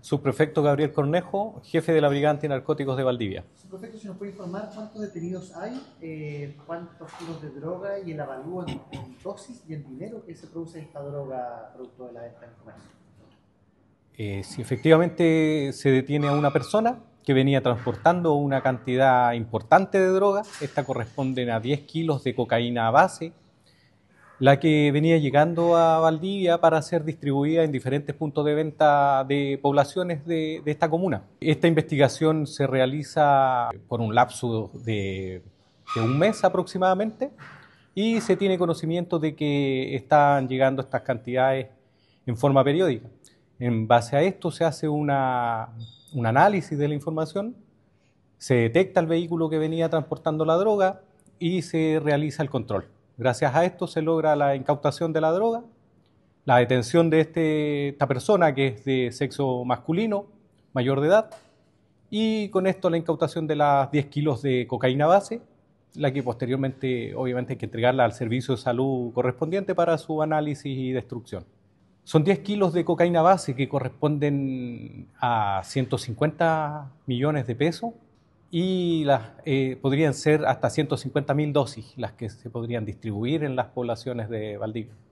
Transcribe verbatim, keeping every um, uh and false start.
Subprefecto Gabriel Cornejo, jefe de la Brigada Antinarcóticos de Valdivia. Subprefecto, si nos puede informar cuántos detenidos hay, eh, cuántos kilos de droga y el avalúo en, en dosis y en dinero que se produce esta droga producto de la venta en comercio. Eh, si efectivamente se detiene a una persona que venía transportando una cantidad importante de droga, esta corresponde a diez kilos de cocaína base, la que venía llegando a Valdivia para ser distribuida en diferentes puntos de venta de poblaciones de, de esta comuna. Esta investigación se realiza por un lapso de, de un mes aproximadamente y se tiene conocimiento de que están llegando estas cantidades en forma periódica. En base a esto se hace una, un análisis de la información, se detecta el vehículo que venía transportando la droga y se realiza el control. Gracias a esto se logra la incautación de la droga, la detención de este, esta persona que es de sexo masculino, mayor de edad, y con esto la incautación de las diez kilos de cocaína base, la que posteriormente obviamente hay que entregarla al servicio de salud correspondiente para su análisis y destrucción. Son diez kilos de cocaína base que corresponden a ciento cincuenta millones de pesos y las, eh, podrían ser hasta ciento cincuenta mil dosis las que se podrían distribuir en las poblaciones de Valdivia.